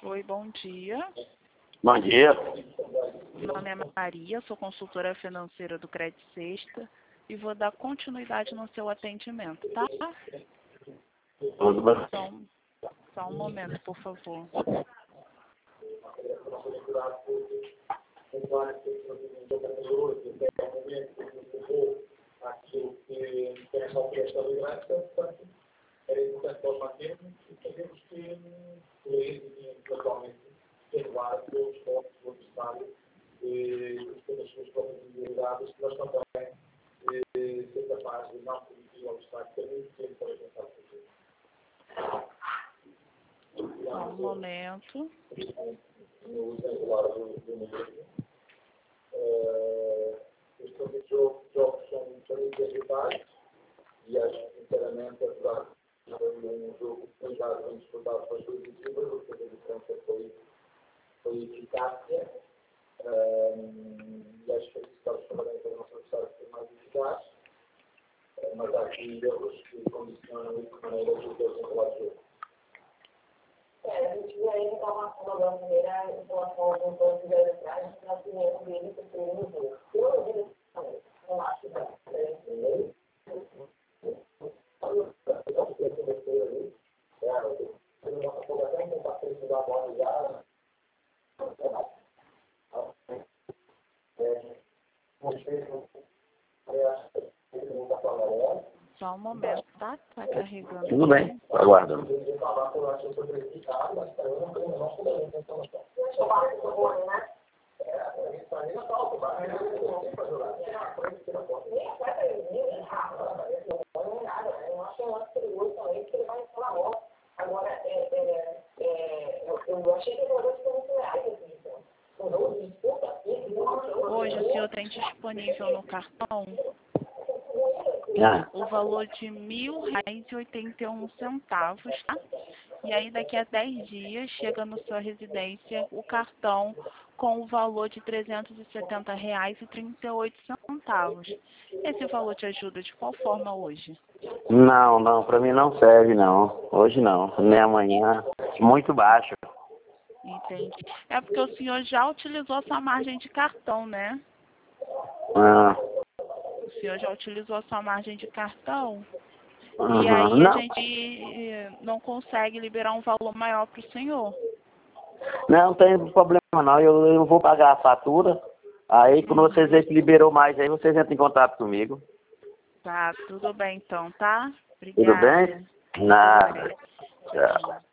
Oi, bom dia. Bom dia. Meu nome é Maria, sou consultora financeira do Crédito Sexta e vou dar continuidade no seu atendimento, tá? Tudo bem? Só um momento, por favor. Aquilo que tem essa estabilidade, portanto, era importante nós mantermos e sabemos que existe atualmente renovar todos os pontos do necessário com as suas próprias individualidades, que nós também ser capazes de não permitir ao Estado ter muito tempo para pensar Só um momento. no exemplar do mesmo. Os jogos são muito vitais e acho que, sinceramente, apesar de ser um jogo que foi já bem disputado para as duas equipas, o que a diferença foi eficácia e acho que a vitória também para o nosso adversário ser mais eficaz, mas há aqui erros que condicionam de que maneira os jogadores enrolar o jogo. A gente viu aí que estava uma maneira em relação aos pontos de atrás, na opinião dele, que foi no jogo. Eu não vi também, não acho que dá. Só um momento, tá? Tá carregando. Tudo bem, aguardando. Eu achei que era Hoje o senhor tem disponível no cartão o valor de R$ 1.000,81, tá? E aí daqui a 10 dias chega na sua residência o cartão com o valor de R$ 370,38. Esse valor te ajuda de qual forma hoje? Não, para mim não serve não. Hoje não, nem amanhã. Muito baixo. Entendi. É porque o senhor já utilizou a sua margem de cartão, né? O senhor já utilizou a sua margem de cartão e aí Não. a gente não consegue liberar um valor maior para o senhor. Não tem problema não, eu vou pagar a fatura, aí quando vocês verem que liberou mais aí, vocês entram em contato comigo. Tá, tudo bem então, tá? Tudo Obrigada. bem? Nada. Tchau.